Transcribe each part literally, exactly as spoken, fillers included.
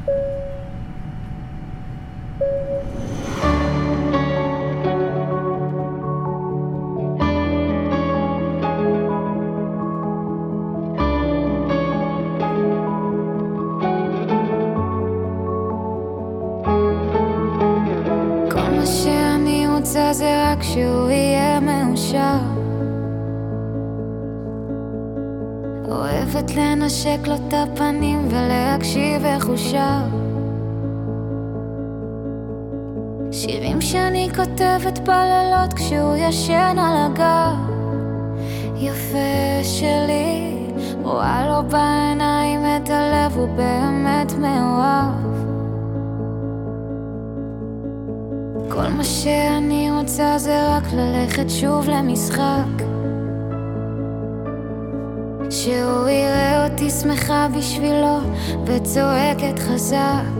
זה רק שהוא יהיה מאושר. אוהבת לנשק לו את הפנים ולהקשיב איך הוא שר שירים שאני כותבת בלילות כשהוא ישן על הגב. יפה שלי, רואה לו בעיניים את הלב, הוא באמת מאוהב. כל מה שאני רוצה זה רק ללכת שוב למשחק, שהוא יראה אותי שמחה בשבילו וצועקת חזק.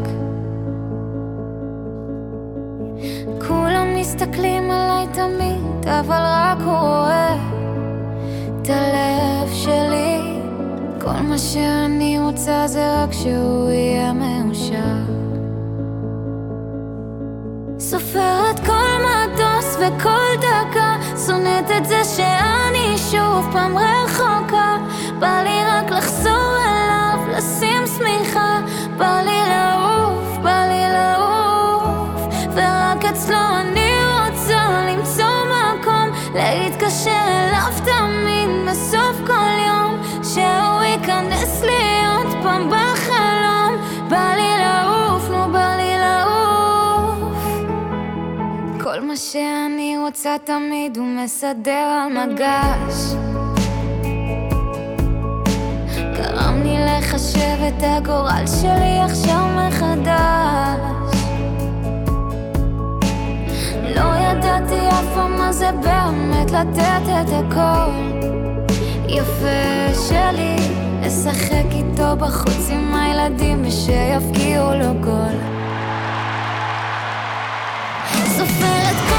כולם מסתכלים עליי תמיד, אבל רק הוא רואה את הלב שלי. כל מה שאני רוצה זה רק שהוא יהיה מאושר. סופרת כל מטוס וכל דקה, שונאת את זה שאני שוב פעם רחוקה. בא לי רק לחזור אליו, לשים שמיכה. בא לי לעוף, בא לי לעוף, ורק אצלו אני רוצה למצוא מקום, להתקשר אליו תמיד בסוף כל יום, שהוא ייכנס לי עוד פעם בחלום. בא לי לעוף, נו בא לי לעוף. כל מה שאני רוצה תמיד הוא מסדר על מגש. גרם לי לחשב את הגורל שלי עכשיו מחדש. לא ידעתי אף פעם מה זה באמת לתת את הכל. יפה שלי, לשחק איתו בחוץ עם הילדים ושיפגיעו לו גול. סופרת